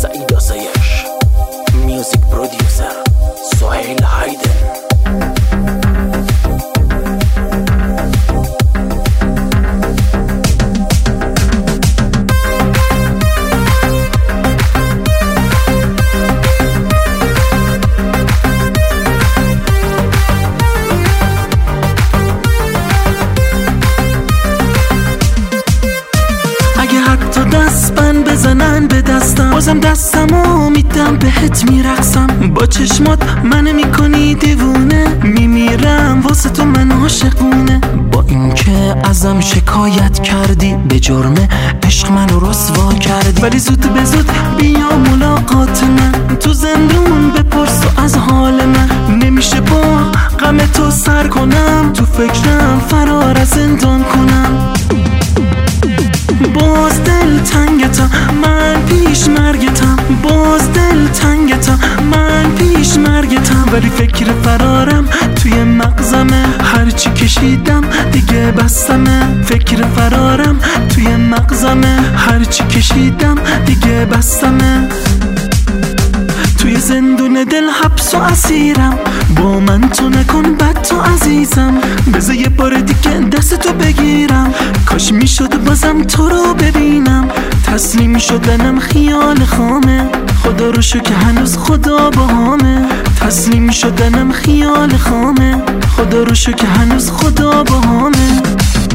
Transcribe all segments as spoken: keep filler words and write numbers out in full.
سعید آسایش، میوزیک پرودیوسر سهیل هایدر. دست بند بزنن به دستم، بازم دستمو میدم بهت میرقصم. با چشمات منو میکنی دیوونه، میمیرم واسه تو من عاشقونه. با اینکه ازم شکایت کردی به جرم عشق منو رسوا کردی، ولی زود به زود بیا ملاقات من. تو زندون بپرس از حال من، نمیشه با غم تو سر کنم. تو فکرم فرار از زندان کنم. باز دل تنگتم من پیش مرگتم، باز دل تنگتم من پیش مرگتم. ولی فکر فرارم توی مغزمه، هرچی کشیدم دیگه بستمه. فکر فرارم توی مغزمه، هرچی کشیدم دیگه بستمه. توی زندون دل حبس و اسیرم، با من تو نکن بد تو عزیزم. بذار یه بار دیگه دست تو بگیرم، کاش میشد بازم تو رو ببینم. تسلیم شدنم خیال خامه، خدا رو شکر هنوز خدا باهامه. تسلیم شدنم خیال خامه، خدا رو شکر هنوز خدا باهامه.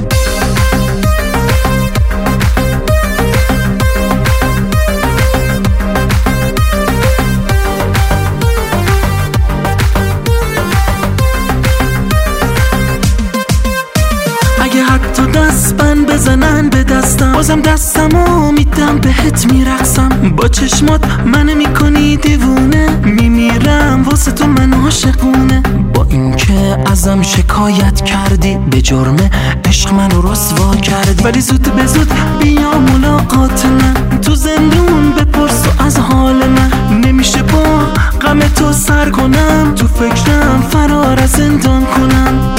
حتی دست بند بزنن به دستم، بازم دستمو میدم بهت میرقصم. با چشمات منو میکنی دیوونه، میمیرم واسه تو من عاشقونه. با اینکه ازم شکایت کردی به جرم عشق منو رسوا کردی، ولی زود به زود بیا ملاقات من. تو زندون بپرس از حال من، نمیشه با غم تو سر کنم. تو فکرم فرار از زندان کنم.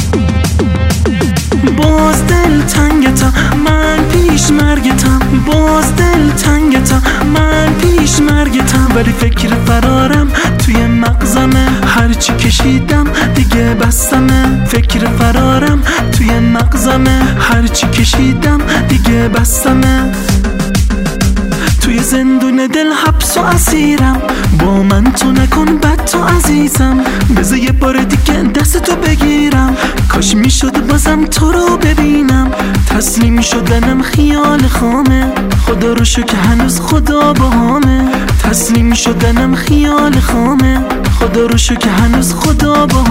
باز دل تنگتم من پیش مرگتم، باز دل تنگتم من پیش مرگتم. ولی فکر فرارم توی مغزمه، هرچی کشیدم دیگه بستمه. فکر فرارم توی مغزمه، هرچی کشیدم دیگه بستمه. توی زندون دل حبس و اسیرم، با من تو نکن بد تو عزیزم. بذار یه بار دیگه دست تو بگیرم، کاش میشد بازم تو رو ببینم. تسلیم شدنم خیال خامه، خدا رو شکر هنوز خدا باهامه. تسلیم شدنم خیال خامه، خدا رو شکر هنوز خدا باهامه.